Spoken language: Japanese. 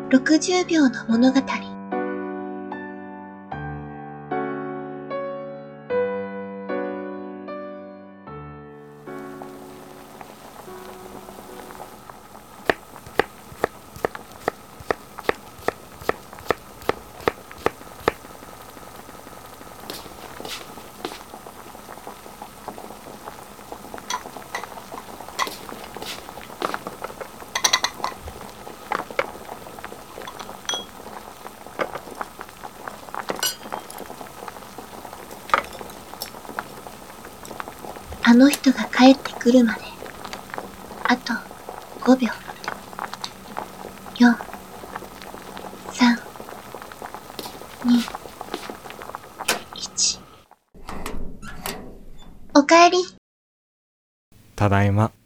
60秒の物語。あの人が帰ってくるまで、あと5秒。4、3、2、1。おかえり。 ただいま。